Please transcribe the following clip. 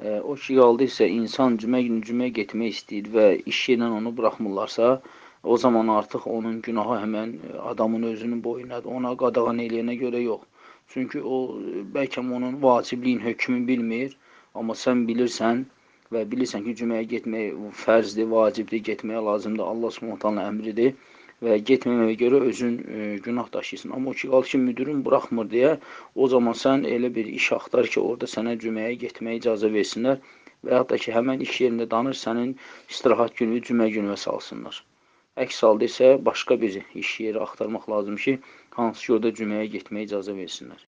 O ki qaldı isə insan cümə günü cüməyə getmək istəyir və iş yerindən onu buraxmırlarsa, o zaman artıq onun günahı həmən adamın özünün boyundadır. Ona qadağan eləyənə görə yox. Çünki o bəlkə onun vacibliyin hökmünü bilmir, amma sən bilirsən və bilirsən ki, cüməyə getmək fərzdir, vacibdir, getməyə lazımdır, Allah Subhanahu əmridir və getməməyə görə özün günah daşıyırsan. Amma o ki, qaldı ki, müdürün buraxmır deyə, o zaman sən elə bir iş axtar ki, orada sənə cüməyə getməyə icazə versinlər və yaxud da ki, həmən iş yerində danır sənin istirahət günü cümə gününə salsınlar. Əks halda isə başqa bir iş yeri axtarmaq lazım ki, hansı ki, orada cüməyə getməyə icazə versinlər.